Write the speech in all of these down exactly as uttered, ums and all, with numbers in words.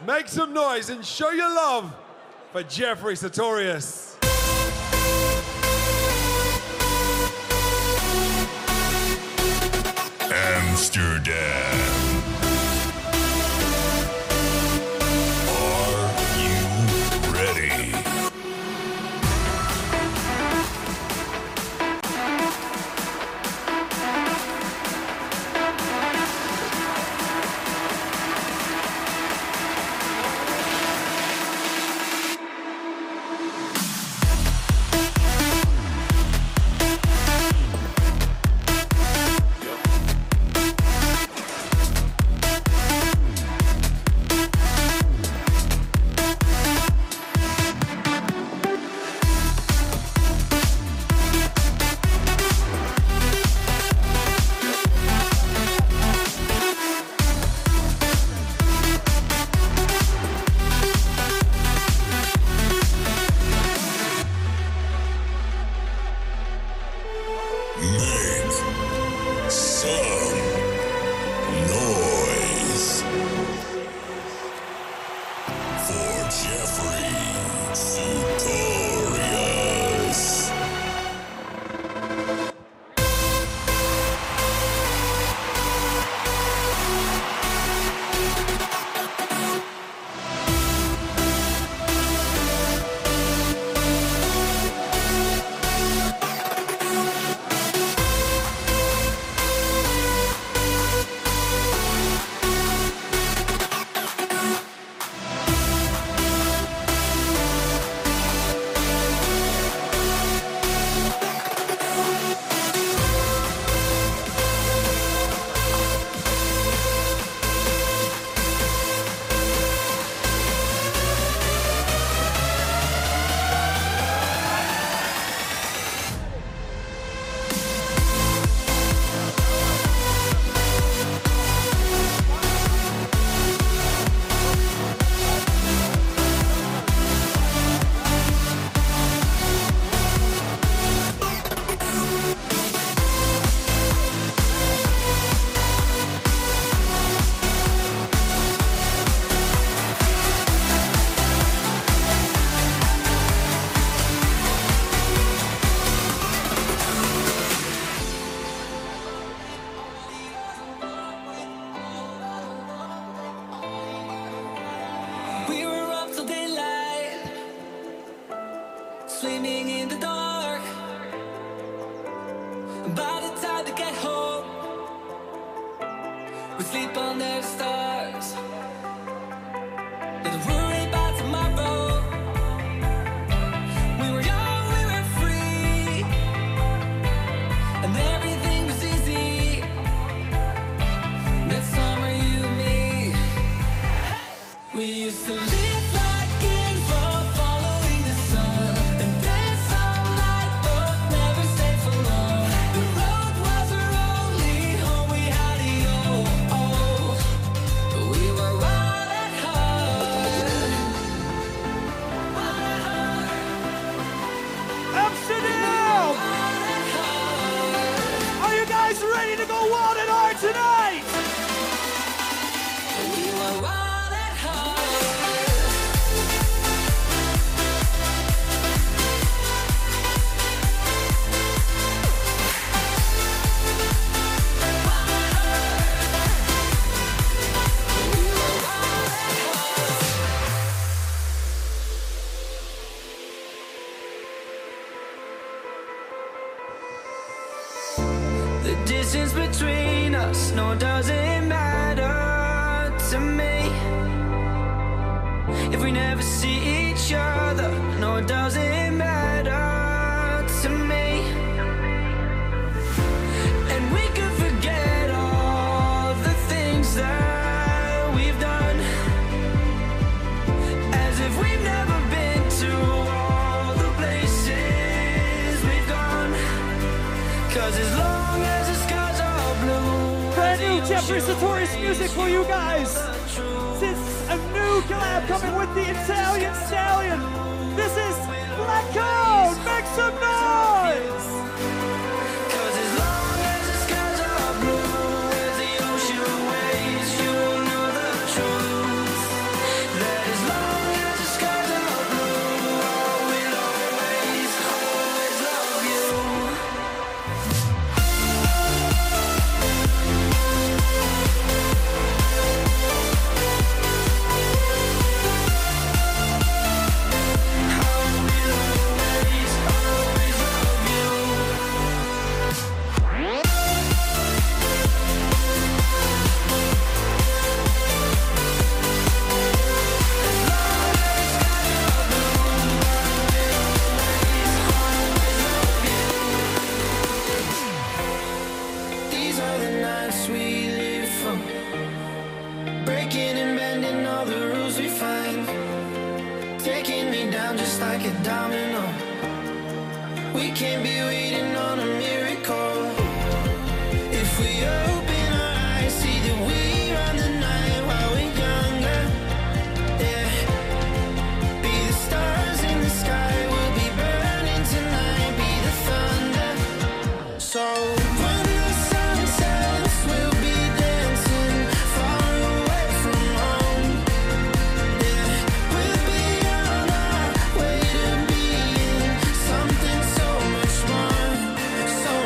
Make some noise and show your love for Jeffrey Sutorius. Amsterdam. Are you ready? Swimming in the dark. By the time we get home, we sleep under the stars. Don't worry about tomorrow. We were young, we were free, and everything was easy. That summer, you and me, we used to live. Ready to go wild and hard tonight! We were wild and hard. The distance between us, no, doesn't matter to me. If we never see each other, no, it doesn't matter to me. And we could forget all the things that we've done, as if we've never been to all the places we've gone. Cause as long as the skies are blue, brand new Jeffrey Sutorius music for you guys. Since a new collab coming with the Italian Stallion. This is Black Code. Make some noise. Cause as long as the skies are blue, as the ocean waves, you'll know the truth. down just like a domino. We can't be waiting on a miracle. If we open our eyes, see that we run the night while we're younger. Yeah. Be the stars in the sky, we'll be burning tonight. Be the thunder. So when the sun sets, we'll be dancing far away from home. Yeah. We'll be on our way to being something so much more. So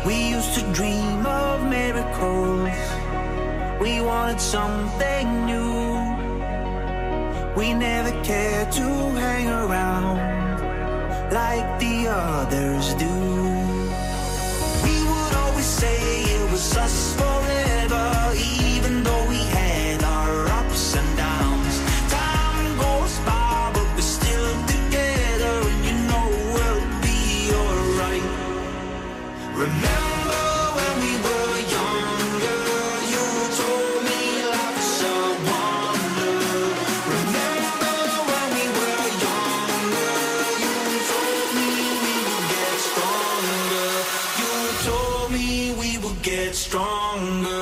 We used to dream of miracles. We wanted something new. We never cared to hang around like the others do. We would always say it was us forever, even though we had our ups and downs. Time goes by, but we're still together, and you know we'll be alright. Remember when we were younger, you told me life was a wonder. Remember when we were younger, you told me we would get stronger. You told me we would get stronger.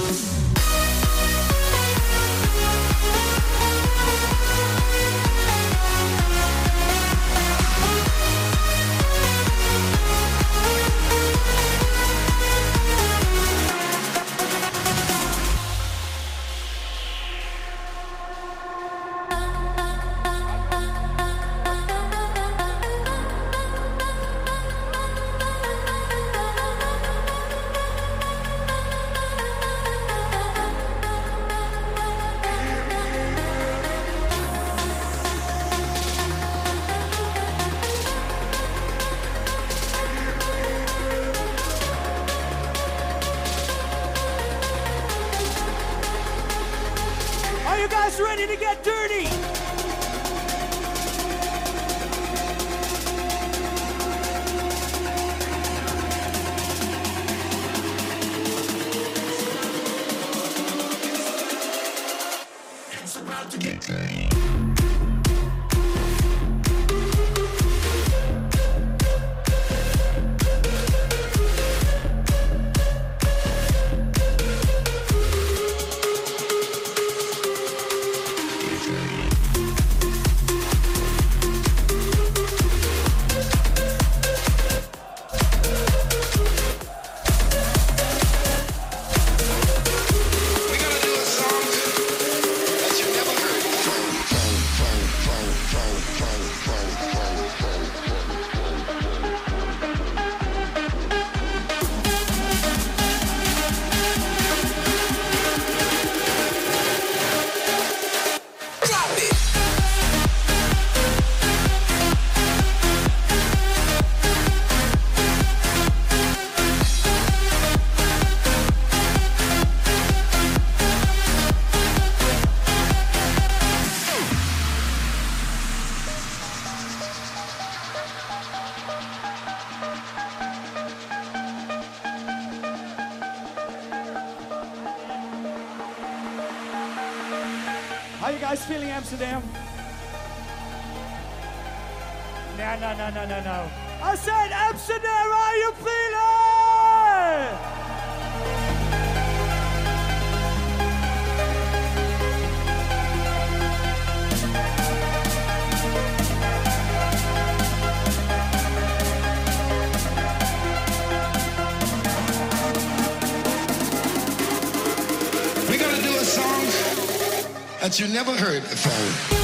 Are you guys ready to get dirty? It's about to get dirty. How you guys feeling, Amsterdam? No, no, no, no, no, no. I said, Amsterdam, how you feeling? We're gonna do a song that you never heard before.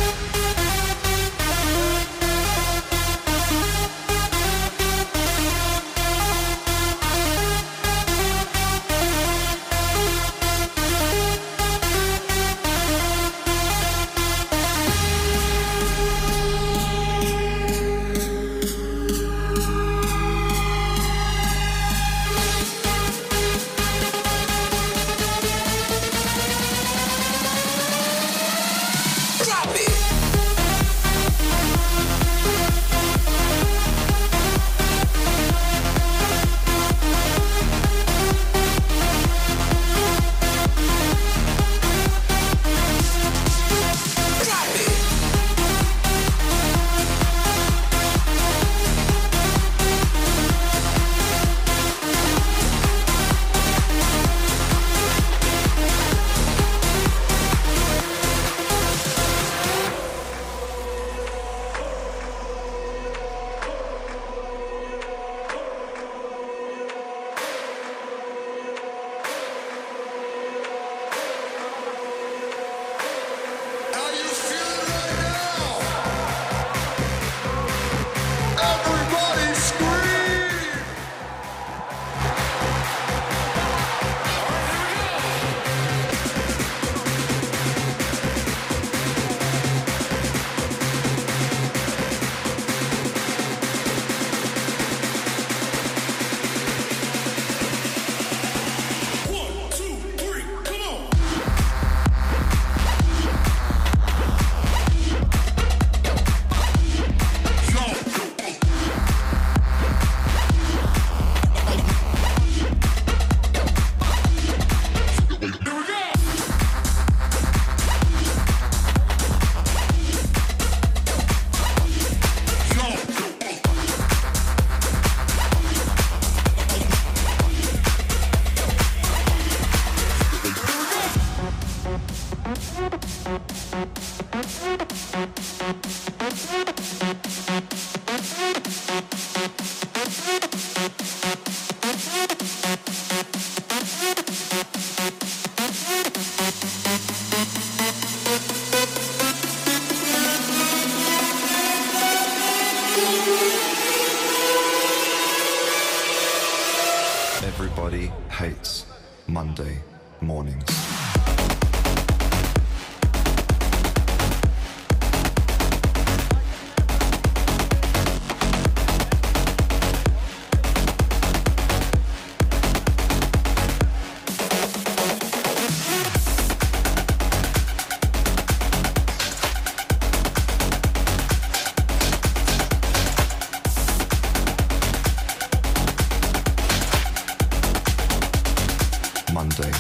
Drop it. Monday.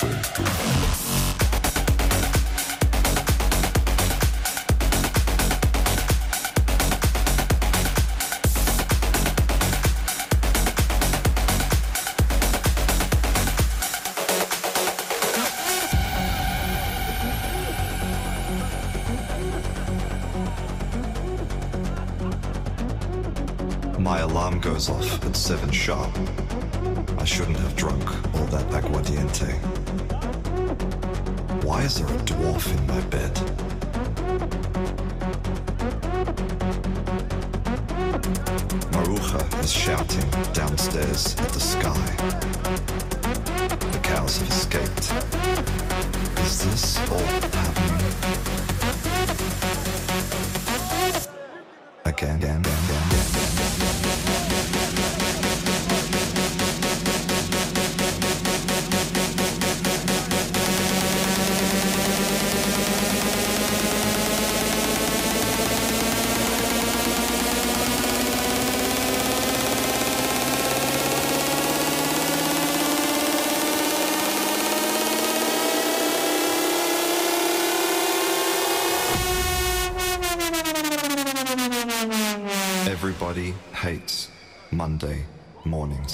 My alarm goes off at seven sharp. I shouldn't have drunk all that aguardiente. Why is there a dwarf in my bed? Maruja is shouting downstairs at the sky. The cows have escaped. Is this all happening? Again, again, again, again, again. Everybody hates Monday mornings.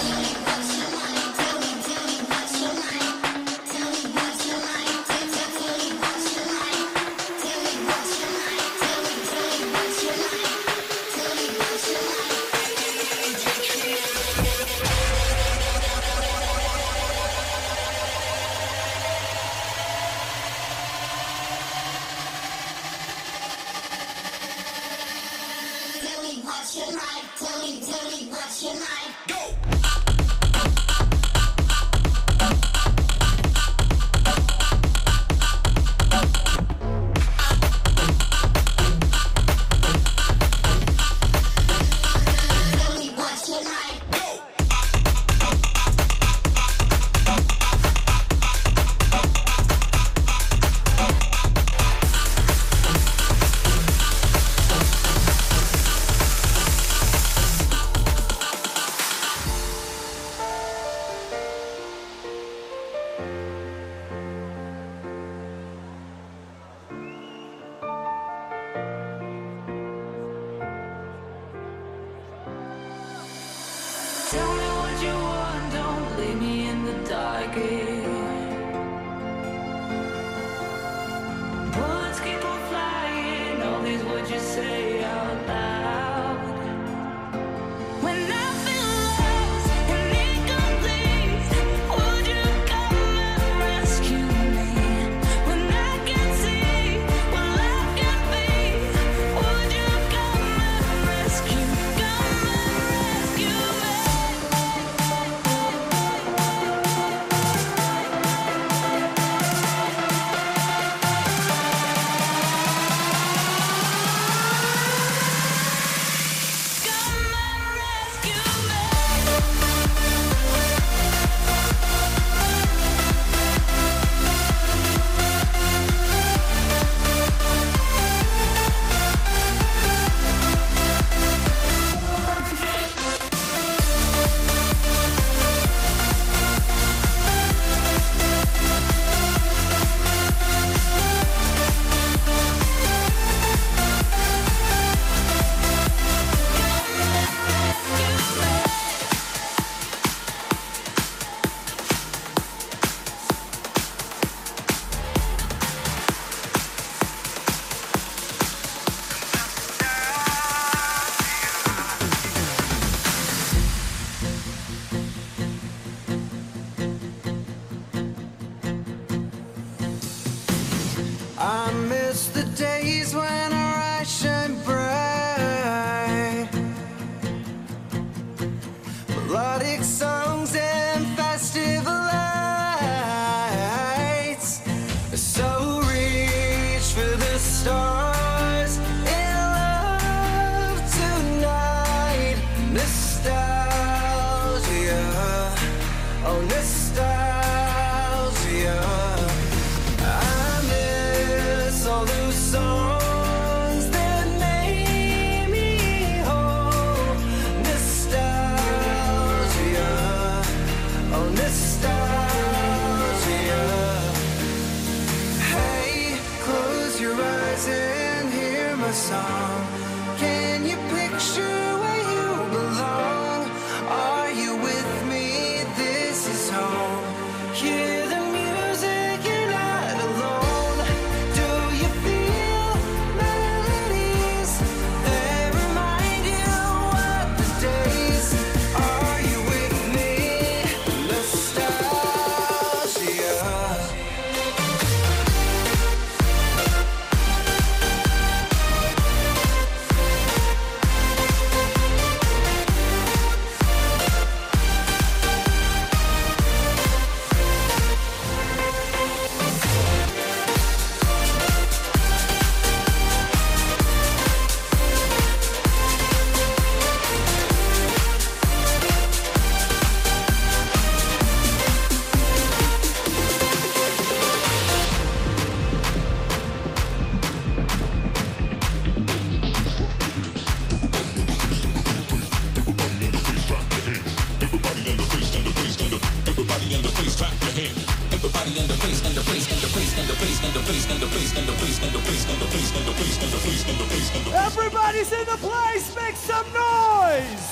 in the place, make some noise!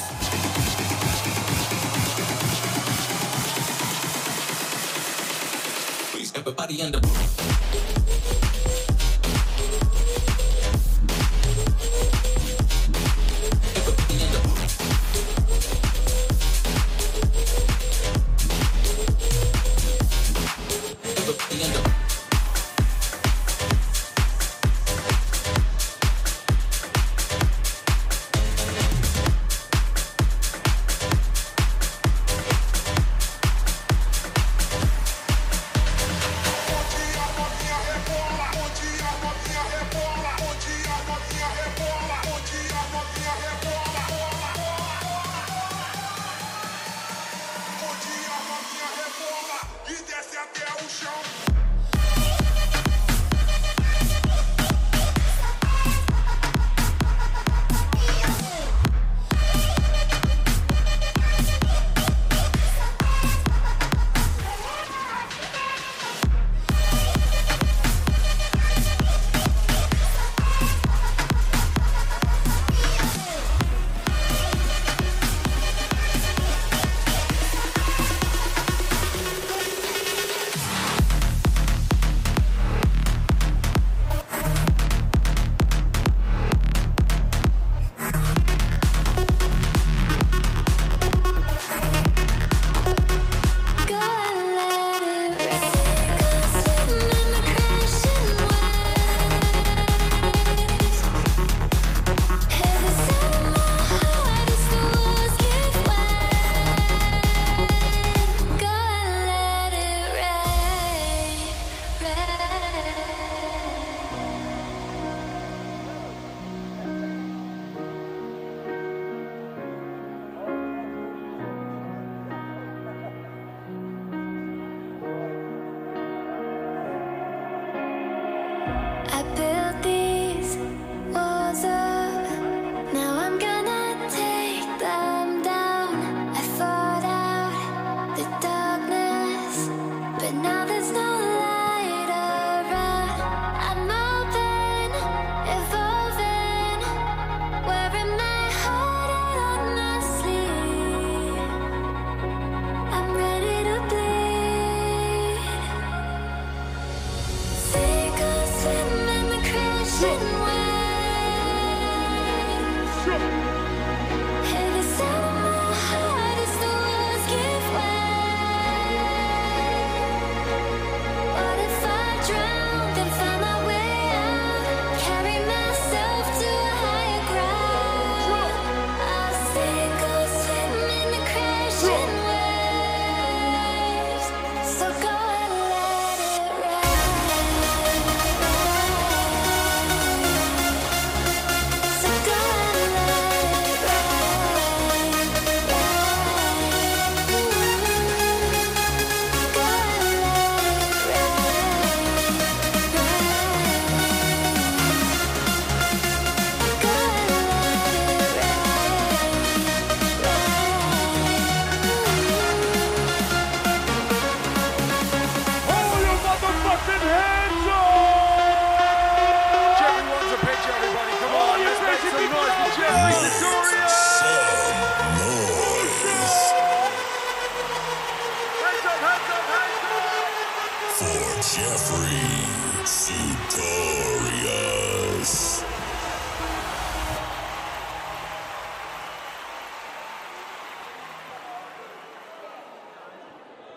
Please, everybody in the Jeffrey Sutorius.